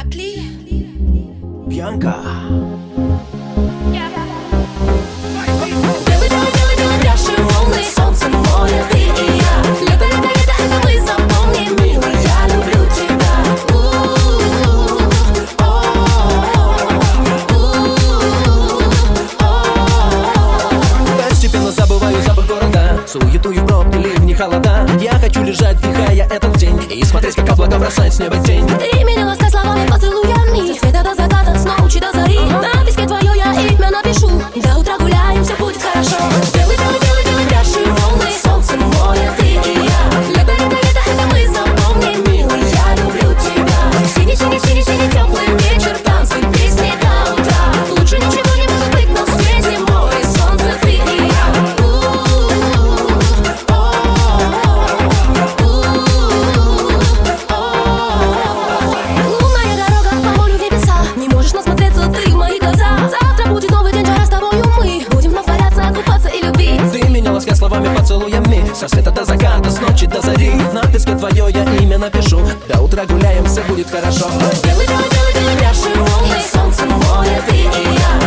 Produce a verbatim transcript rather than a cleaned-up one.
Бьянка. Белый, белый, белый, белый пляж и волны, солнце, море, ты и я. Лето, лето, лето, это мы запомним, милый, я люблю тебя. Постепенно забываю запах города, суету и пробки, ливни, холода. Я хочу лежать, вдыхая этот день, и смотреть, как облака бросает с неба тень. Ты меня ласкай словами, поцелуями, со света до заката, с ночи до зари. На песке твое я имя напишу, до утра гуляем, все будет хорошо. Белый, белый, белый, белый пляж и волны, солнце, море, ты и я. Лето, лето, лето, это мы запомним, милый, я люблю тебя. Синий, синий, синий, синий, теплый вечер, танцы, песни до утра. Лучше ничего не может быть на свете, море, солнце, ты и я. Лунная дорога по морю небеса, не можешь насмотреться ты в мои глаза. Завтра будет новый день, жара с тобою мы будем вновь валяться, купаться и любить. Ты меня ласкай словами, поцелуями, со света до заката, с ночи до зари. На песке твое я имя напишу, до утра гуляем, все будет хорошо. Белый, белый, белый, белый пляж и волны, солнце, море, ты и я.